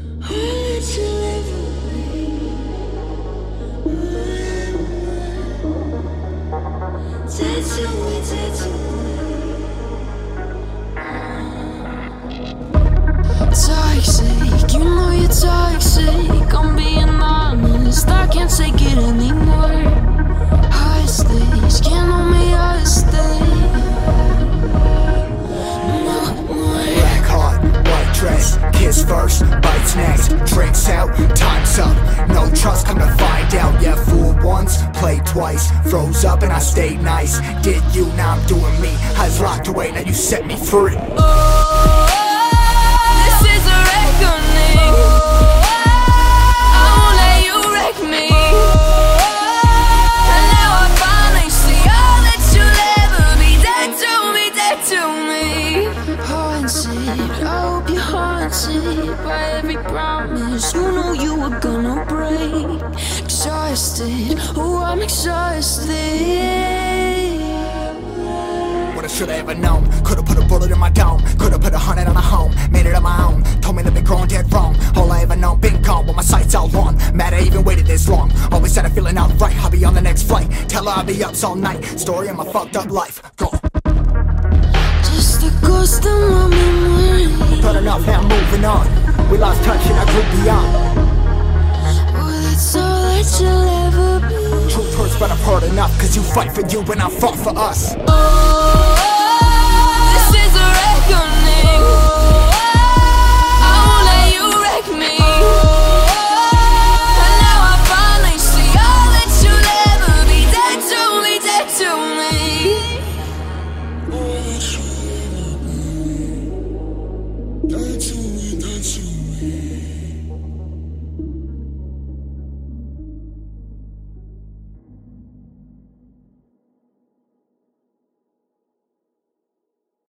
Toxic, you know you're toxic. I'm being honest, I can't take it anymore. Hostage, can't hold me hostage. No more. Black heart, white dress, kiss first, bites next, drinks out, time's up. No trust, come to find out. Yeah, fool once, played twice, froze up and I stayed nice. Did you, now I'm doing me. I was locked away, now you set me free. I hope you're haunted by every promise you know you were gonna break. Exhausted, oh I'm exhausted. What I should've ever known. Could've put a bullet in my dome. Could've put 100 on a home. Made it on my own. Told me that been growing dead wrong. All I ever known, been gone, but my sights all on. Mad I even waited this long. Always had a feeling out right. I'll be on the next flight. Tell her I'll be up all night. Story of my fucked up life. Go. Just a ghost in my memory. But enough, now I'm moving on. We lost touch and I grew beyond. Oh, that's all that you'll ever be. Truth hurts, but I've heard enough. Cause you fight for you and I fought for us. Oh.